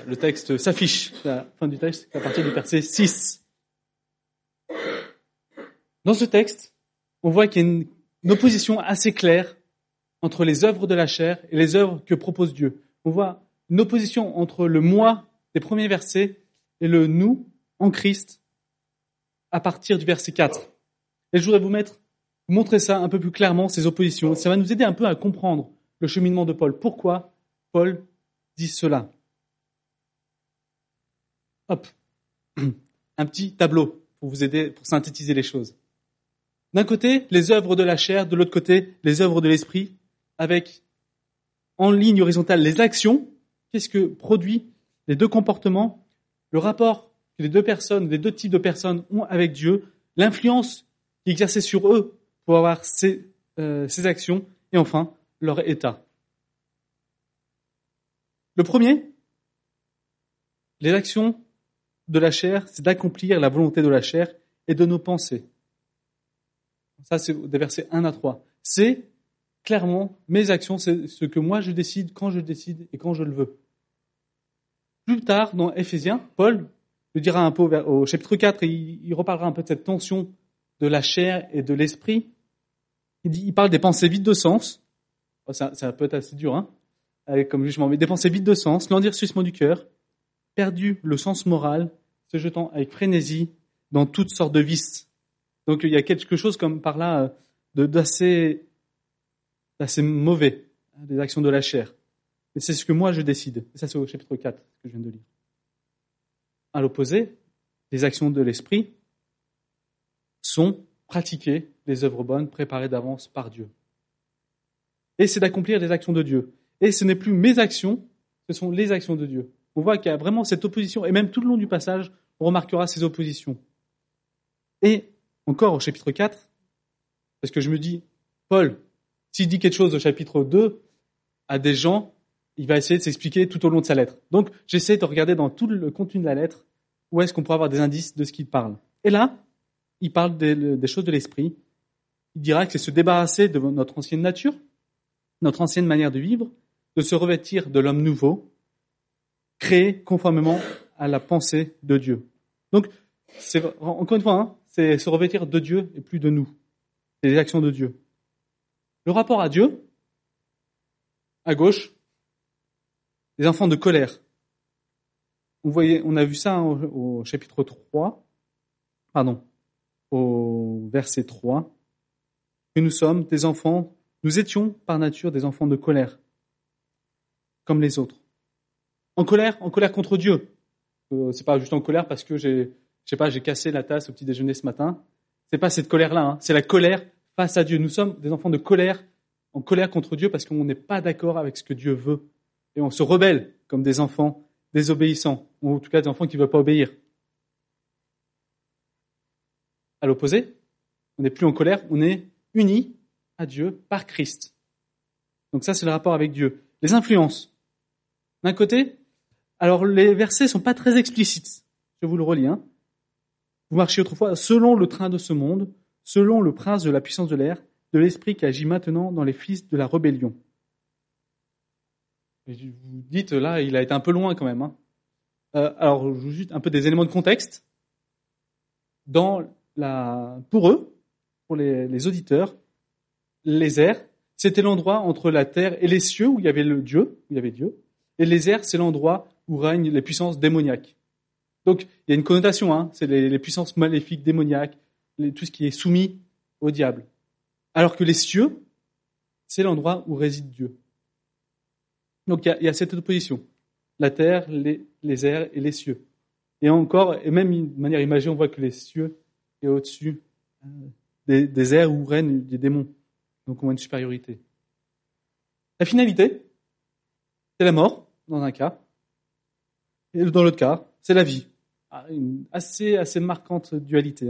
le texte s'affiche, la fin du texte, à partir du verset 6. Dans ce texte, on voit qu'il y a une opposition assez claire entre les œuvres de la chair et les œuvres que propose Dieu. On voit une opposition entre le moi des premiers versets et le nous en Christ à partir du verset 4. Et je voudrais vous montrer ça un peu plus clairement, ces oppositions. Ça va nous aider un peu à comprendre le cheminement de Paul. Pourquoi Paul dit cela? Hop, un petit tableau pour vous aider, pour synthétiser les choses. D'un côté, les œuvres de la chair, de l'autre côté, les œuvres de l'esprit, avec en ligne horizontale les actions. Qu'est-ce que produit les deux comportements, le rapport que les deux types de personnes ont avec Dieu, l'influence qui est exercée sur eux pour avoir ces actions, et enfin, leur état. Le premier, les actions de la chair, c'est d'accomplir la volonté de la chair et de nos pensées. Ça, c'est des versets 1 à 3. C'est clairement mes actions, c'est ce que moi je décide, quand je décide et quand je le veux. Plus tard, dans Éphésiens, Paul le dira un peu au chapitre 4, et il reparlera un peu de cette tension de la chair et de l'esprit. Il parle des pensées vides de sens. Ça peut être assez dur, comme jugement, mais des pensées vides de sens, l'endurcissement du cœur, perdu le sens moral, se jetant avec frénésie dans toutes sortes de vices. Donc il y a quelque chose comme par là d'assez mauvais, des actions de la chair. Et c'est ce que moi je décide. Et ça c'est au chapitre 4 que je viens de lire. À l'opposé, les actions de l'esprit sont pratiquer les œuvres bonnes préparées d'avance par Dieu. Et c'est d'accomplir les actions de Dieu. Et ce n'est plus mes actions, ce sont les actions de Dieu. On voit qu'il y a vraiment cette opposition, et même tout le long du passage, on remarquera ces oppositions. Et encore au chapitre 4, parce que je me dis, Paul, s'il dit quelque chose au chapitre 2 à des gens, il va essayer de s'expliquer tout au long de sa lettre. Donc j'essaie de regarder dans tout le contenu de la lettre où est-ce qu'on pourrait avoir des indices de ce qu'il parle. Et là, il parle des choses de l'esprit. Il dira que c'est se débarrasser de notre ancienne nature, notre ancienne manière de vivre, de se revêtir de l'homme nouveau, créé conformément à la pensée de Dieu. Donc, c'est, encore une fois, c'est se revêtir de Dieu et plus de nous. C'est les actions de Dieu. Le rapport à Dieu, à gauche, les enfants de colère. On a vu ça au chapitre 3, au verset 3, que nous sommes des enfants, nous étions par nature des enfants de colère, comme les autres. En colère contre Dieu. C'est pas juste en colère parce que j'ai cassé la tasse au petit déjeuner ce matin. C'est pas cette colère-là, c'est la colère face à Dieu. Nous sommes des enfants de colère, en colère contre Dieu parce qu'on n'est pas d'accord avec ce que Dieu veut. Et on se rebelle comme des enfants désobéissants, ou en tout cas des enfants qui ne veulent pas obéir. À l'opposé, on n'est plus en colère, on est unis à Dieu par Christ. Donc ça, c'est le rapport avec Dieu. Les influences. D'un côté, alors les versets sont pas très explicites. Je vous le relis. Vous marchiez autrefois selon le train de ce monde, selon le prince de la puissance de l'air, de l'esprit qui agit maintenant dans les fils de la rébellion. Et vous dites, là, il a été un peu loin quand même. Alors, je vous juste un peu des éléments de contexte. Pour eux, pour les auditeurs, les airs, c'était l'endroit entre la terre et les cieux où il y avait Dieu. Et les airs, c'est l'endroit où règnent les puissances démoniaques. Donc, il y a une connotation, c'est les puissances maléfiques, démoniaques, tout ce qui est soumis au diable. Alors que les cieux, c'est l'endroit où réside Dieu. Donc, il y a cette opposition. La terre, les airs et les cieux. Et même de manière imagée, on voit que les cieux est au-dessus des airs où règnent des démons. Donc, on voit une supériorité. La finalité, c'est la mort, dans un cas. Et dans l'autre cas, c'est la vie. Une assez marquante dualité.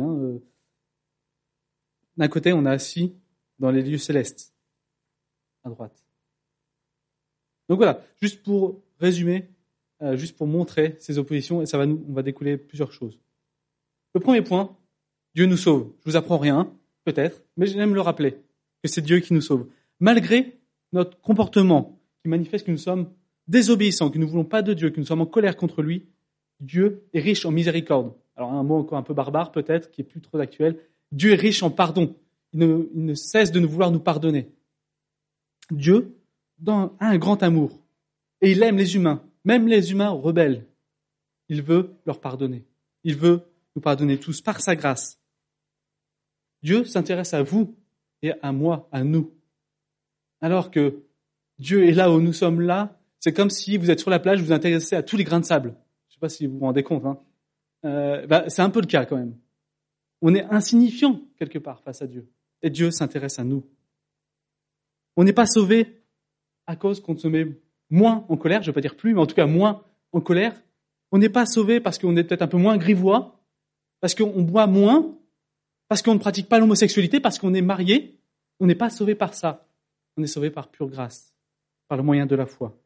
D'un côté, on est assis dans les lieux célestes, à droite. Donc voilà, juste pour résumer, juste pour montrer ces oppositions, et on va découler plusieurs choses. Le premier point, Dieu nous sauve. Je vous apprends rien, peut-être, mais j'aime le rappeler, que c'est Dieu qui nous sauve. Malgré notre comportement qui manifeste que nous sommes désobéissants, que nous ne voulons pas de Dieu, que nous sommes en colère contre lui, Dieu est riche en miséricorde. Alors un mot encore un peu barbare peut-être, qui est plus trop actuel. Dieu est riche en pardon. Il ne cesse de nous vouloir nous pardonner. Dieu a un grand amour. Et il aime les humains, même les humains rebelles. Il veut leur pardonner. Il veut nous pardonner tous par sa grâce. Dieu s'intéresse à vous et à moi, à nous. Alors que Dieu est là où nous sommes là, c'est comme si vous êtes sur la plage, vous vous intéressez à tous les grains de sable. Je ne sais pas si vous vous rendez compte. C'est un peu le cas quand même. On est insignifiant quelque part face à Dieu. Et Dieu s'intéresse à nous. On n'est pas sauvé à cause qu'on se met moins en colère, je ne veux pas dire plus, mais en tout cas moins en colère. On n'est pas sauvé parce qu'on est peut-être un peu moins grivois, parce qu'on boit moins, parce qu'on ne pratique pas l'homosexualité, parce qu'on est marié. On n'est pas sauvé par ça. On est sauvé par pure grâce, par le moyen de la foi.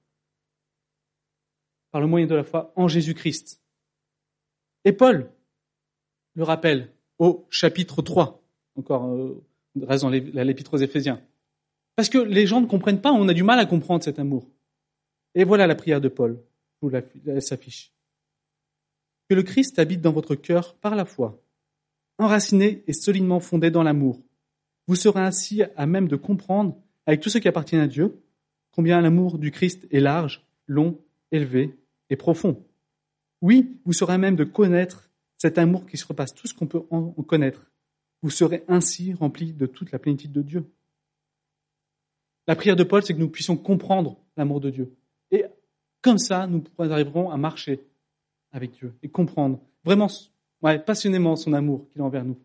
Par le moyen de la foi en Jésus-Christ. Et Paul le rappelle au chapitre 3, encore on reste dans l'épître aux Éphésiens. Parce que les gens ne comprennent pas, on a du mal à comprendre cet amour. Et voilà la prière de Paul, où elle s'affiche. Que le Christ habite dans votre cœur par la foi, enraciné et solidement fondé dans l'amour. Vous serez ainsi à même de comprendre, avec tout ce qui appartient à Dieu, combien l'amour du Christ est large, long, élevé et profond. Oui, vous serez à même de connaître cet amour qui surpasse tout ce qu'on peut en connaître. Vous serez ainsi remplis de toute la plénitude de Dieu. La prière de Paul, c'est que nous puissions comprendre l'amour de Dieu. Et comme ça, nous arriverons à marcher avec Dieu et comprendre vraiment, passionnément son amour qu'il a envers nous.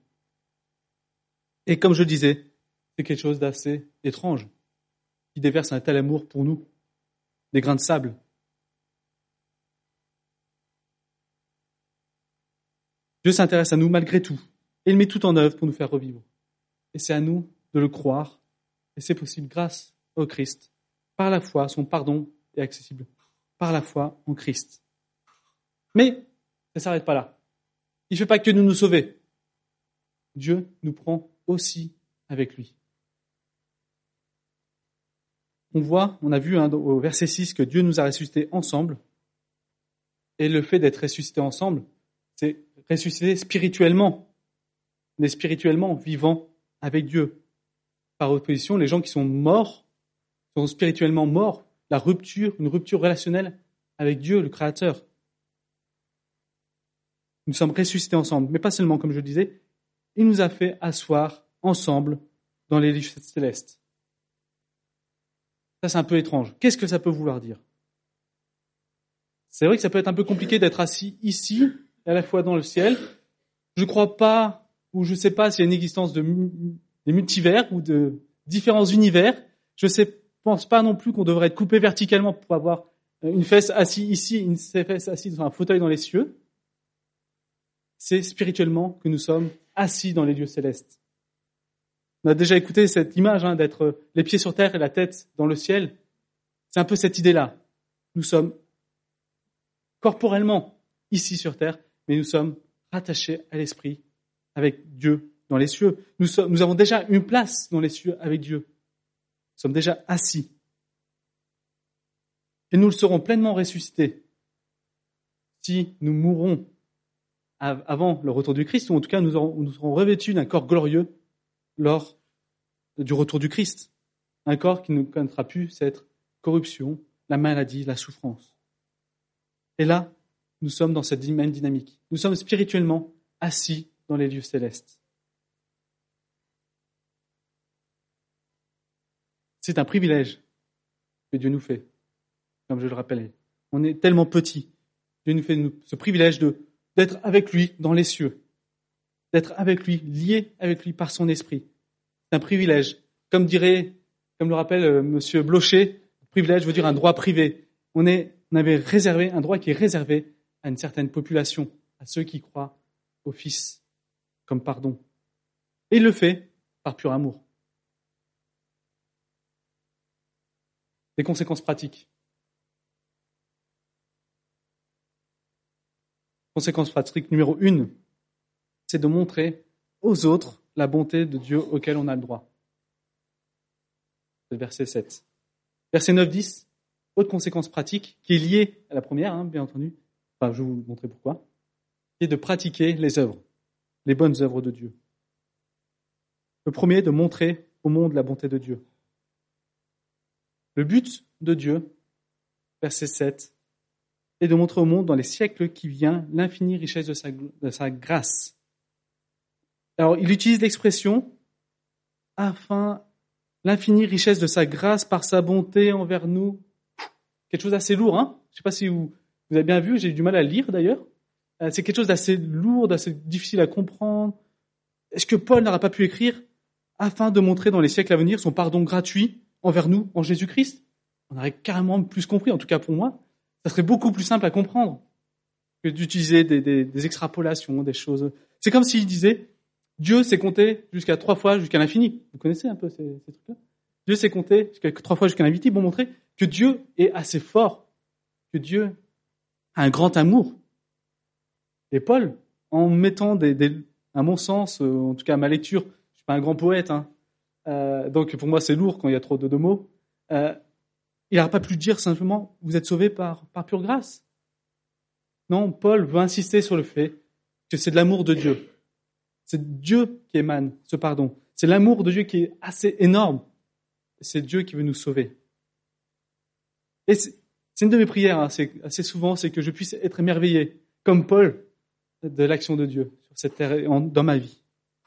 Et comme je disais, c'est quelque chose d'assez étrange, qui déverse un tel amour pour nous, des grains de sable. Dieu s'intéresse à nous malgré tout, et il met tout en œuvre pour nous faire revivre. Et c'est à nous de le croire, et c'est possible grâce au Christ. Par la foi, son pardon est accessible. Par la foi en Christ. Mais ça ne s'arrête pas là. Il ne fait pas que nous sauver. Dieu nous prend aussi avec lui. On a vu au verset 6 que Dieu nous a ressuscités ensemble. Et le fait d'être ressuscités ensemble, c'est ressusciter spirituellement. On est spirituellement vivant avec Dieu. Par opposition, les gens qui sont morts sont spirituellement morts. Une rupture relationnelle avec Dieu, le Créateur. Nous sommes ressuscités ensemble, mais pas seulement, comme je le disais. Il nous a fait asseoir ensemble dans les lieux célestes. Ça, c'est un peu étrange. Qu'est-ce que ça peut vouloir dire ? C'est vrai que ça peut être un peu compliqué d'être assis ici, et à la fois dans le ciel. Je ne crois pas, ou je ne sais pas s'il y a une existence des multivers ou de différents univers. Je ne pense pas non plus qu'on devrait être coupé verticalement pour avoir une fesse assise ici, une fesse assise dans un fauteuil dans les cieux. C'est spirituellement que nous sommes assis dans les lieux célestes. On a déjà écouté cette image d'être les pieds sur terre et la tête dans le ciel. C'est un peu cette idée-là. Nous sommes corporellement ici sur terre, mais nous sommes rattachés à l'esprit avec Dieu dans les cieux. Nous avons déjà une place dans les cieux avec Dieu. Nous sommes déjà assis. Et nous le serons pleinement ressuscités si nous mourrons avant le retour du Christ, ou en tout cas nous serons revêtus d'un corps glorieux lors du retour du Christ. Un corps qui ne connaîtra plus cette corruption, la maladie, la souffrance. Et là, nous sommes dans cette même dynamique. Nous sommes spirituellement assis dans les lieux célestes. C'est un privilège que Dieu nous fait, comme je le rappelais. On est tellement petits. Dieu nous fait ce privilège d'être avec lui dans les cieux, d'être avec lui, lié avec lui par son esprit. C'est un privilège. Comme le rappelle Monsieur Blocher, privilège veut dire un droit privé. On avait réservé un droit qui est réservé à une certaine population, à ceux qui croient au Fils comme pardon. Et il le fait par pur amour. Des conséquences pratiques. Conséquence pratique numéro 1, c'est de montrer aux autres la bonté de Dieu auquel on a le droit. C'est le verset 7. Verset 9-10, autre conséquence pratique qui est liée à la première, bien entendu, enfin je vais vous montrer pourquoi, qui est de pratiquer les œuvres, les bonnes œuvres de Dieu. Le premier, de montrer au monde la bonté de Dieu. Le but de Dieu, verset 7, est de montrer au monde dans les siècles qui viennent l'infinie richesse de sa grâce. Alors, il utilise l'expression afin l'infinie richesse de sa grâce par sa bonté envers nous. Quelque chose d'assez lourd, hein? Je ne sais pas si vous avez bien vu, j'ai eu du mal à le lire d'ailleurs. C'est quelque chose d'assez lourd, d'assez difficile à comprendre. Est-ce que Paul n'aurait pas pu écrire afin de montrer dans les siècles à venir son pardon gratuit envers nous en Jésus-Christ? On aurait carrément plus compris, en tout cas pour moi. Ça serait beaucoup plus simple à comprendre que d'utiliser des extrapolations, des choses. C'est comme s'il disait, Dieu sait compter jusqu'à 3 fois jusqu'à l'infini. Vous connaissez un peu ces trucs-là? Dieu sait compter jusqu'à 3 fois jusqu'à l'infini pour montrer que Dieu est assez fort, que Dieu a un grand amour. Et Paul, en mettant à mon sens, en tout cas à ma lecture, je suis pas un grand poète, donc pour moi c'est lourd quand il y a trop de mots, il n'aurait pas pu dire simplement, vous êtes sauvés par pure grâce. Non, Paul veut insister sur le fait que c'est de l'amour de Dieu. C'est Dieu qui émane ce pardon. C'est l'amour de Dieu qui est assez énorme. C'est Dieu qui veut nous sauver. Et c'est une de mes prières, assez souvent, c'est que je puisse être émerveillé, comme Paul, de l'action de Dieu sur cette terre et dans ma vie.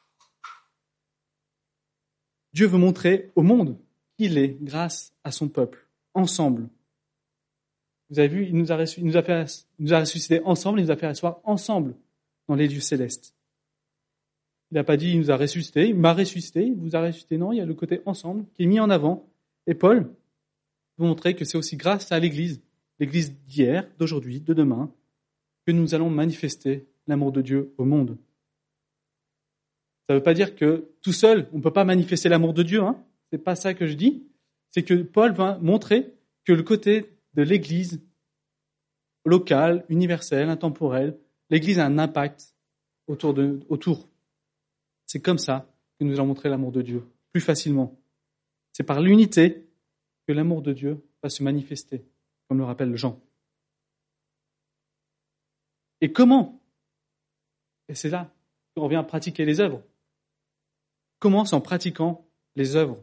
Dieu veut montrer au monde qu'il est grâce à son peuple, ensemble. Vous avez vu, il nous a ressuscités ensemble, il nous a fait asseoir ensemble dans les lieux célestes. Il n'a pas dit il nous a ressuscités, il m'a ressuscité, il vous a ressuscité. Non, il y a le côté ensemble qui est mis en avant. Et Paul veut montrer que c'est aussi grâce à l'Église d'hier, d'aujourd'hui, de demain, que nous allons manifester l'amour de Dieu au monde. Ça ne veut pas dire que tout seul, on ne peut pas manifester l'amour de Dieu. C'est pas ça que je dis. C'est que Paul va montrer que le côté de l'Église locale, universelle, intemporelle, l'Église a un impact autour. C'est comme ça que nous allons montrer l'amour de Dieu, plus facilement. C'est par l'unité que l'amour de Dieu va se manifester, comme le rappelle Jean. Et comment? Et c'est là qu'on revient à pratiquer les œuvres. Comment? C'est en pratiquant les œuvres.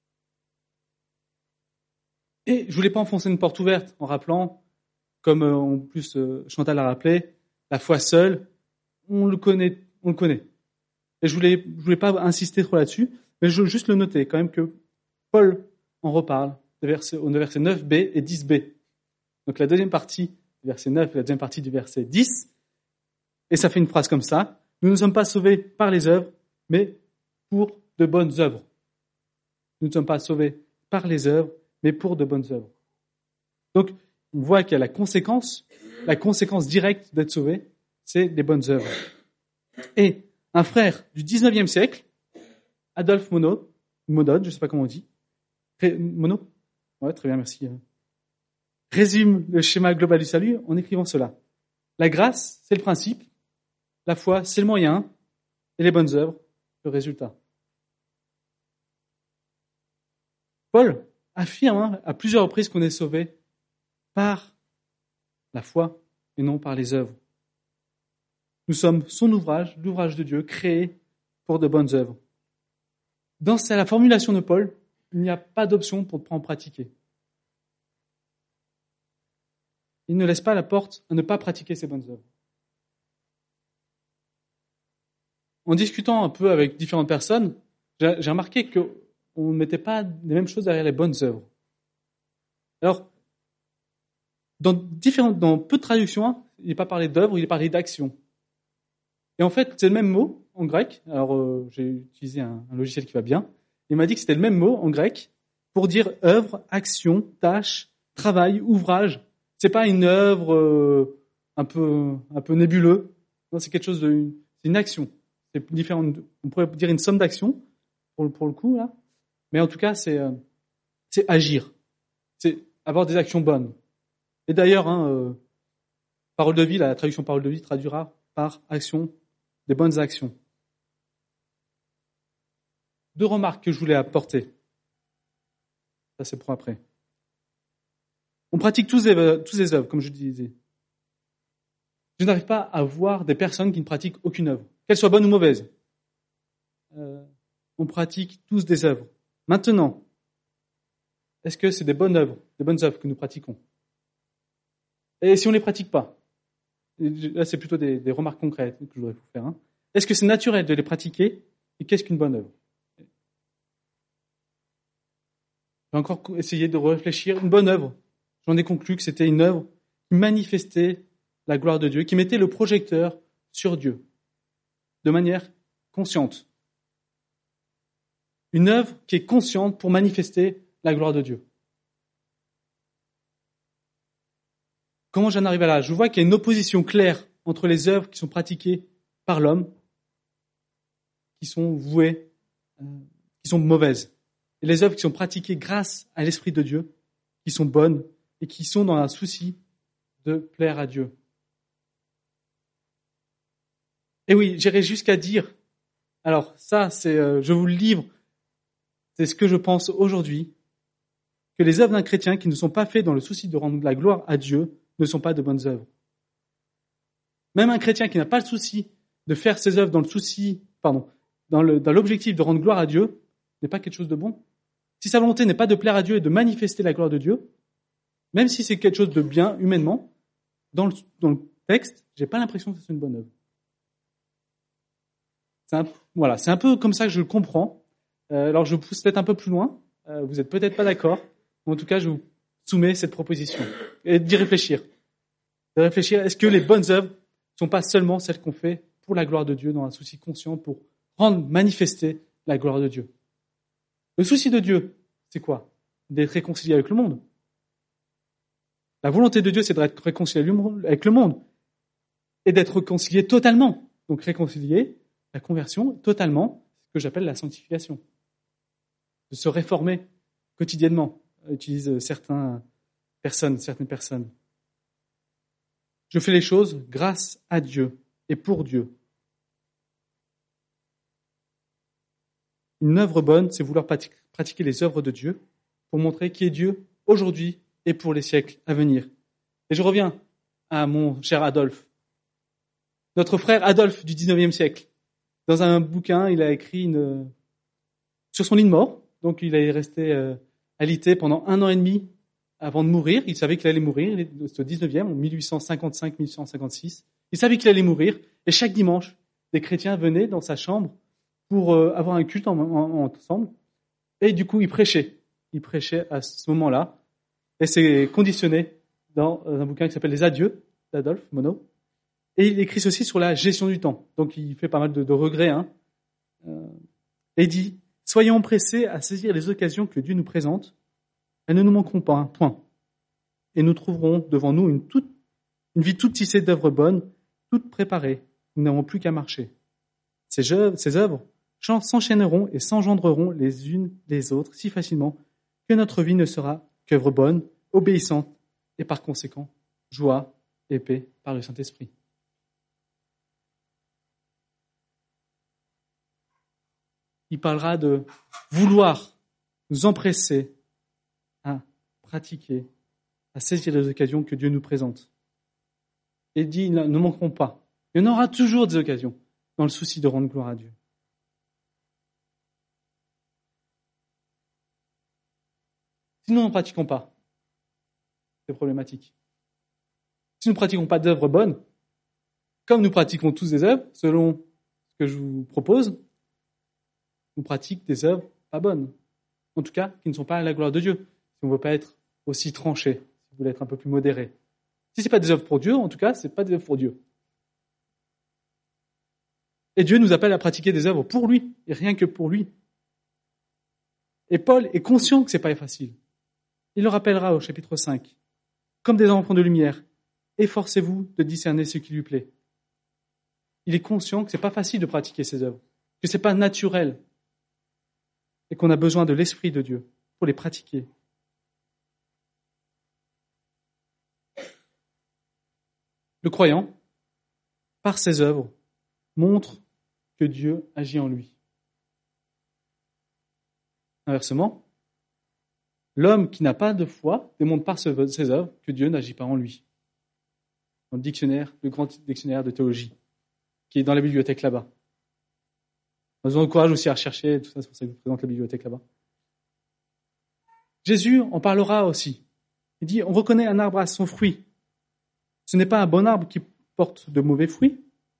Et je ne voulais pas enfoncer une porte ouverte en rappelant, comme en plus Chantal l'a rappelé, la foi seule, on le connaît. Et je voulais pas insister trop là-dessus, mais je veux juste le noter quand même que Paul en reparle au verset 9b et 10b. Donc la deuxième partie du verset 9 et la deuxième partie du verset 10. Et ça fait une phrase comme ça. Nous ne sommes pas sauvés par les œuvres, mais pour de bonnes œuvres. Nous ne sommes pas sauvés par les œuvres, mais pour de bonnes œuvres. Donc, on voit qu'il y a la conséquence directe d'être sauvé, c'est les bonnes œuvres. Et un frère du 19e siècle, Adolphe Monod, je ne sais pas comment on dit, Monod, ouais, très bien, merci, résume le schéma global du salut en écrivant cela. La grâce, c'est le principe, la foi, c'est le moyen, et les bonnes œuvres, le résultat. Paul affirme à plusieurs reprises qu'on est sauvé par la foi et non par les œuvres. Nous sommes son ouvrage, l'ouvrage de Dieu, créé pour de bonnes œuvres. Dans la formulation de Paul, il n'y a pas d'option pour ne pas en pratiquer. Il ne laisse pas la porte à ne pas pratiquer ces bonnes œuvres. En discutant un peu avec différentes personnes, j'ai remarqué qu'on ne mettait pas les mêmes choses derrière les bonnes œuvres. Alors, dans peu de traductions, il n'est pas parlé d'œuvre, il est parlé d'action. Et en fait, c'est le même mot en grec. Alors, j'ai utilisé un logiciel qui va bien. Il m'a dit que c'était le même mot en grec pour dire œuvre, action, tâche, travail, ouvrage. C'est pas une œuvre un peu nébuleux. Non, c'est quelque chose c'est une action. C'est différent. On pourrait dire une somme d'actions pour le coup là. Mais en tout cas, c'est agir. C'est avoir des actions bonnes. Et d'ailleurs, Parole de vie, la traduction Parole de vie traduira par action, des bonnes actions. 2 remarques que je voulais apporter. Ça, c'est pour après. On pratique tous les œuvres, comme je disais. Je n'arrive pas à voir des personnes qui ne pratiquent aucune œuvre, qu'elle soit bonne ou mauvaise. On pratique tous des œuvres. Maintenant, est-ce que c'est des bonnes œuvres que nous pratiquons? Et si on ne les pratique pas? Là, c'est plutôt des remarques concrètes que je voudrais vous faire. Est-ce que c'est naturel de les pratiquer? Et qu'est-ce qu'une bonne œuvre? Je vais encore essayer de réfléchir. Une bonne œuvre, j'en ai conclu que c'était une œuvre qui manifestait la gloire de Dieu, qui mettait le projecteur sur Dieu, de manière consciente. Une œuvre qui est consciente pour manifester la gloire de Dieu. Comment j'en arrive à là? Je vois qu'il y a une opposition claire entre les œuvres qui sont pratiquées par l'homme, qui sont vouées, qui sont mauvaises, et les œuvres qui sont pratiquées grâce à l'Esprit de Dieu, qui sont bonnes et qui sont dans un souci de plaire à Dieu. Et oui, j'irai jusqu'à dire, alors ça, je vous le livre, c'est ce que je pense aujourd'hui, que les œuvres d'un chrétien qui ne sont pas faites dans le souci de rendre la gloire à Dieu ne sont pas de bonnes œuvres. Même un chrétien qui n'a pas le souci de faire ses œuvres dans l'objectif de rendre gloire à Dieu n'est pas quelque chose de bon. Si sa volonté n'est pas de plaire à Dieu et de manifester la gloire de Dieu, même si c'est quelque chose de bien humainement, dans le texte, j'ai pas l'impression que c'est une bonne œuvre. C'est un peu comme ça que je le comprends. Alors je pousse peut-être un peu plus loin. Vous êtes peut-être pas d'accord. Mais en tout cas, je vous soumets cette proposition et d'y réfléchir. De réfléchir, est-ce que les bonnes œuvres ne sont pas seulement celles qu'on fait pour la gloire de Dieu, dans un souci conscient pour rendre manifester la gloire de Dieu? Le souci de Dieu, c'est quoi? D'être réconcilié avec le monde. La volonté de Dieu, c'est d'être réconcilié avec le monde et d'être réconcilié totalement. Donc réconcilier, la conversion, totalement, c'est ce que j'appelle la sanctification. De se réformer quotidiennement, utilisent certaines personnes. Je fais les choses grâce à Dieu et pour Dieu. Une œuvre bonne, c'est vouloir pratiquer les œuvres de Dieu pour montrer qui est Dieu aujourd'hui et pour les siècles à venir. Et je reviens à mon cher Adolphe. Notre frère Adolphe du 19e siècle. Dans un bouquin, il a écrit sur son lit de mort. Donc il est resté alité pendant 1 an et demi avant de mourir. Il savait qu'il allait mourir. Il est au 19e, en 1855-1856. Il savait qu'il allait mourir. Et chaque dimanche, des chrétiens venaient dans sa chambre pour avoir un culte ensemble. Et du coup, il prêchait. Il prêchait à ce moment-là. Et c'est conditionné dans un bouquin qui s'appelle Les Adieux d'Adolphe Monod. Et il écrit ceci sur la gestion du temps. Donc il fait pas mal de regrets. Et il dit: soyons pressés à saisir les occasions que Dieu nous présente. Elles ne nous manqueront pas, point. Et nous trouverons devant nous une vie toute tissée d'œuvres bonnes, toutes préparées. Nous n'avons plus qu'à marcher. Ces œuvres s'enchaîneront et s'engendreront les unes les autres si facilement que notre vie ne sera qu'œuvre bonne, obéissante et par conséquent joie et paix par le Saint-Esprit. Il parlera de vouloir nous empresser à pratiquer, à saisir les occasions que Dieu nous présente. Et il dit, ne manqueront pas. Il y en aura toujours des occasions dans le souci de rendre gloire à Dieu. Si nous n'en pratiquons pas, c'est problématique. Si nous ne pratiquons pas d'œuvres bonnes, comme nous pratiquons tous des œuvres, selon ce que je vous propose, nous pratiquons des œuvres pas bonnes. En tout cas, qui ne sont pas à la gloire de Dieu. Si on ne veut pas être aussi tranché, si vous voulez être un peu plus modéré. Si ce n'est pas des œuvres pour Dieu, en tout cas, ce n'est pas des œuvres pour Dieu. Et Dieu nous appelle à pratiquer des œuvres pour lui, et rien que pour lui. Et Paul est conscient que ce n'est pas facile. Il le rappellera au chapitre 5. Comme des enfants de lumière, efforcez-vous de discerner ce qui lui plaît. Il est conscient que ce n'est pas facile de pratiquer ces œuvres, que ce n'est pas naturel, et qu'on a besoin de l'Esprit de Dieu pour les pratiquer. Le croyant, par ses œuvres, montre que Dieu agit en lui. Inversement, L'homme qui n'a pas de foi démontre par ses œuvres que Dieu n'agit pas en lui. Dans le dictionnaire, le grand dictionnaire de théologie, qui est dans la bibliothèque là-bas. Je vous encourage aussi à rechercher, tout ça, c'est pour ça que je vous présente la bibliothèque là-bas. Jésus en parlera aussi. Il dit, on reconnaît un arbre à son fruit. Ce n'est pas un bon arbre qui porte de mauvais fruits,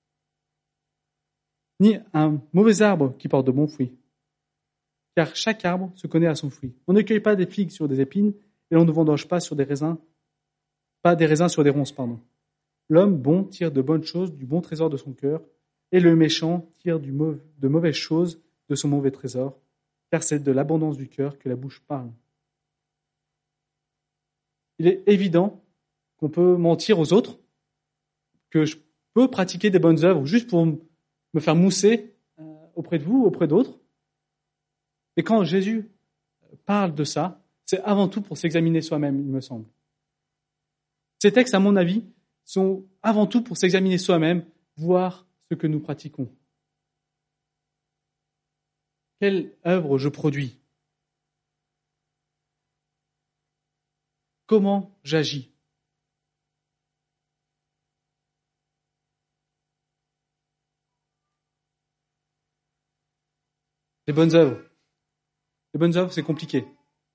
ni un mauvais arbre qui porte de bons fruits. Car chaque arbre se connaît à son fruit. On ne cueille pas des figues sur des épines, et l'on ne vendange pas sur des raisins, pas des raisins sur des ronces, pardon. L'homme bon tire de bonnes choses du bon trésor de son cœur, et le méchant tire de mauvaises choses de son mauvais trésor, car c'est de l'abondance du cœur que la bouche parle. Il est évident qu'on peut mentir aux autres, que je peux pratiquer des bonnes œuvres juste pour me faire mousser auprès de vous, auprès d'autres. Et quand Jésus parle de ça, c'est avant tout pour s'examiner soi-même, il me semble. Ces textes, à mon avis, sont avant tout pour s'examiner soi-même, voir ce que nous pratiquons. Quelle œuvre je produis? Comment j'agis? Les bonnes œuvres. Les bonnes œuvres, c'est compliqué.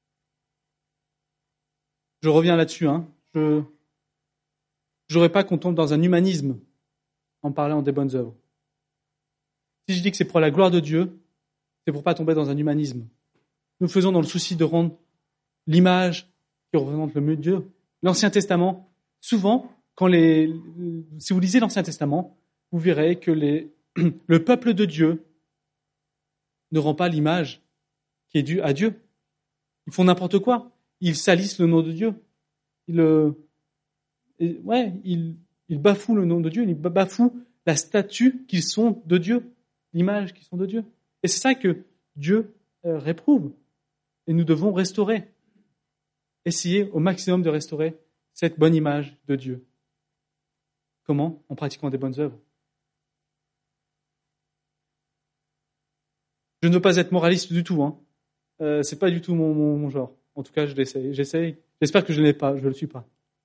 Je reviens là-dessus. Je n'aurais pas qu'on tombe dans un humanisme en parlant des bonnes œuvres. Si je dis que c'est pour la gloire de Dieu, c'est pour pas tomber dans un humanisme. Nous le faisons dans le souci de rendre l'image qui représente le mieux de Dieu. L'Ancien Testament, souvent, si vous lisez l'Ancien Testament, vous verrez que le peuple de Dieu ne rend pas l'image qui est due à Dieu. Ils font n'importe quoi. Ils salissent le nom de Dieu. Ils bafouent le nom de Dieu. Ils bafouent la statue qu'ils sont de Dieu, l'image qu'ils sont de Dieu. Et c'est ça que Dieu réprouve. Et nous devons restaurer. Essayer au maximum de restaurer cette bonne image de Dieu. Comment? En pratiquant des bonnes œuvres. Je ne veux pas être moraliste du tout. C'est pas du tout mon genre. En tout cas, je l'essaye. J'espère que je ne l'ai pas. Je ne le suis pas.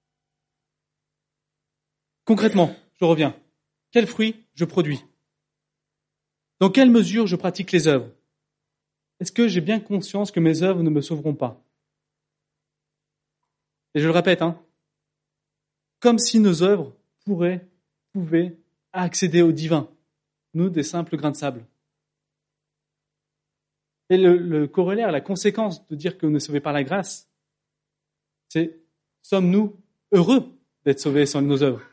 Concrètement, je reviens. Quels fruits je produis? Dans quelle mesure je pratique les œuvres? Est-ce que j'ai bien conscience que mes œuvres ne me sauveront pas? Et je le répète, comme si nos œuvres pouvaient accéder au divin, nous, des simples grains de sable. Et le corollaire, la conséquence de dire que nous sommes sauvés par la grâce, c'est sommes-nous heureux d'être sauvés sans nos œuvres?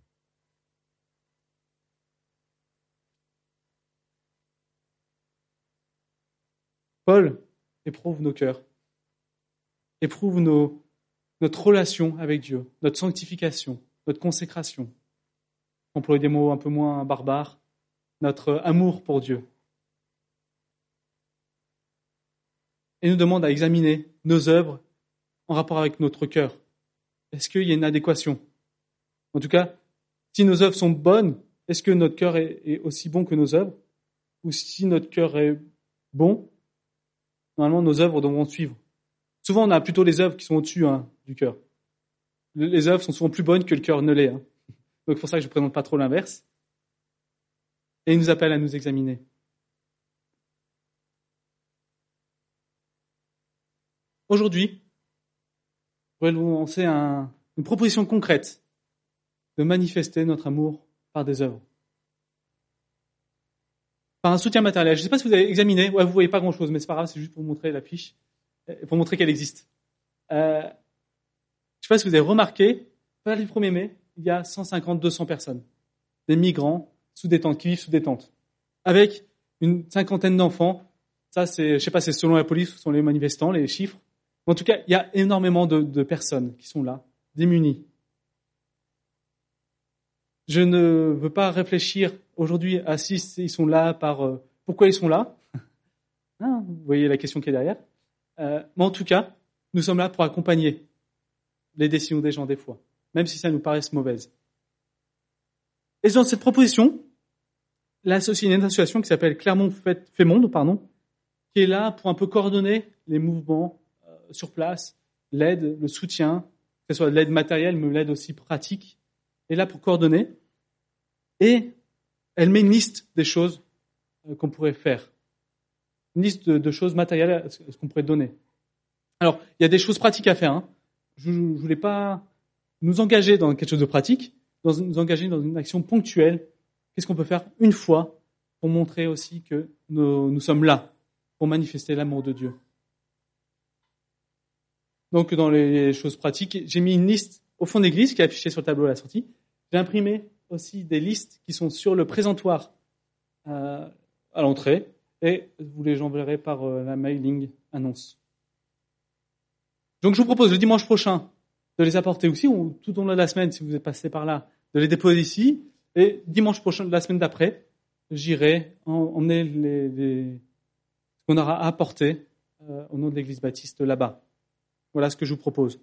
Paul éprouve nos cœurs, éprouve notre relation avec Dieu, notre sanctification, notre consécration, employer des mots un peu moins barbares, notre amour pour Dieu. Et nous demande à examiner nos œuvres en rapport avec notre cœur. Est-ce qu'il y a une adéquation? En tout cas, si nos œuvres sont bonnes, est-ce que notre cœur est aussi bon que nos œuvres? Ou si notre cœur est bon, normalement nos œuvres devront suivre. Souvent, on a plutôt les œuvres qui sont au-dessus du cœur. Les œuvres sont souvent plus bonnes que le cœur ne l'est. Donc c'est pour ça que je ne présente pas trop l'inverse. Et il nous appelle à nous examiner. Aujourd'hui, je voudrais vous lancer une proposition concrète de manifester notre amour par des œuvres. Par un soutien matériel. Je ne sais pas si vous avez examiné, vous ne voyez pas grand-chose, mais c'est pas grave, c'est juste pour vous montrer la fiche, pour montrer qu'elle existe. Je ne sais pas si vous avez remarqué, pas le 1er mai, il y a 150-200 personnes, des migrants sous des tentes, qui vivent sous des tentes, avec une cinquantaine d'enfants. Ça, je ne sais pas, c'est selon la police ou selon les manifestants, les chiffres. En tout cas, il y a énormément de personnes qui sont là, démunies. Je ne veux pas réfléchir aujourd'hui à si ils sont là pourquoi ils sont là. Vous voyez la question qui est derrière. Mais en tout cas, nous sommes là pour accompagner les décisions des gens des fois, même si ça nous paraisse mauvaise. Et dans cette proposition, il y a une association qui s'appelle Clermont Fait Monde, qui est là pour un peu coordonner les mouvements sur place, l'aide, le soutien, que ce soit l'aide matérielle, mais l'aide aussi pratique, est là pour coordonner. Et elle met une liste des choses qu'on pourrait faire. Une liste de choses matérielles ce qu'on pourrait donner. Alors, il y a des choses pratiques à faire. Je ne voulais pas nous engager dans quelque chose de pratique, nous engager dans une action ponctuelle. Qu'est-ce qu'on peut faire une fois pour montrer aussi que nous sommes là, pour manifester l'amour de Dieu. Donc, dans les choses pratiques, j'ai mis une liste au fond de l'église qui est affichée sur le tableau à la sortie. J'ai imprimé aussi des listes qui sont sur le présentoir à l'entrée et vous les enverrez par la mailing annonce. Donc, je vous propose le dimanche prochain de les apporter aussi, ou tout au long de la semaine, si vous êtes passé par là, de les déposer ici. Et dimanche prochain, la semaine d'après, j'irai emmener ce qu'on aura apporté au nom de l'église baptiste là-bas. Voilà ce que je vous propose.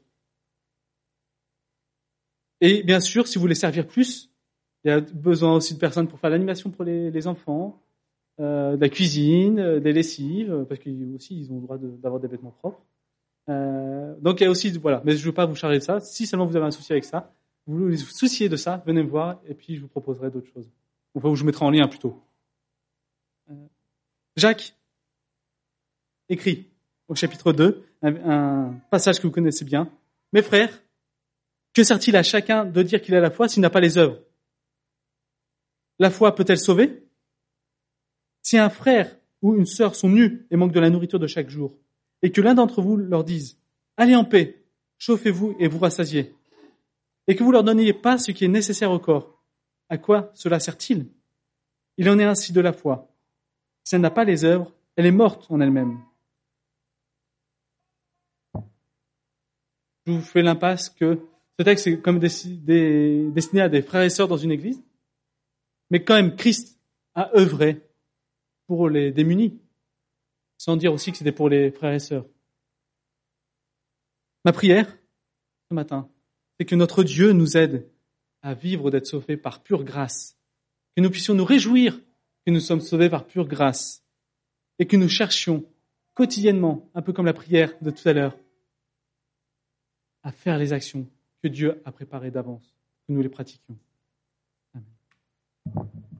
Et bien sûr, si vous voulez servir plus, il y a besoin aussi de personnes pour faire l'animation pour les enfants, de la cuisine, des lessives, parce qu'ils aussi ils ont le droit d'avoir des vêtements propres. Donc il y a aussi, voilà, mais je ne veux pas vous charger de ça. Si seulement vous avez un souci avec ça, vous vous souciez de ça, venez me voir et puis je vous proposerai d'autres choses. Enfin, je vous mettrai en lien plutôt. Jacques écrit au chapitre 2, un passage que vous connaissez bien. Mes frères, que sert-il à chacun de dire qu'il a la foi s'il n'a pas les œuvres? La foi peut-elle sauver? Si un frère ou une sœur sont nus et manquent de la nourriture de chaque jour, et que l'un d'entre vous leur dise « Allez en paix, chauffez-vous et vous rassasiez », et que vous leur donniez pas ce qui est nécessaire au corps, à quoi cela sert-il? Il en est ainsi de la foi. Si elle n'a pas les œuvres, elle est morte en elle-même. Je vous fais l'impasse que ce texte est comme destiné à des frères et sœurs dans une église, mais quand même Christ a œuvré pour les démunis, sans dire aussi que c'était pour les frères et sœurs. Ma prière, ce matin, c'est que notre Dieu nous aide à vivre d'être sauvés par pure grâce, que nous puissions nous réjouir que nous sommes sauvés par pure grâce, et que nous cherchions quotidiennement, un peu comme la prière de tout à l'heure, à faire les actions que Dieu a préparées d'avance, que nous les pratiquions. Amen.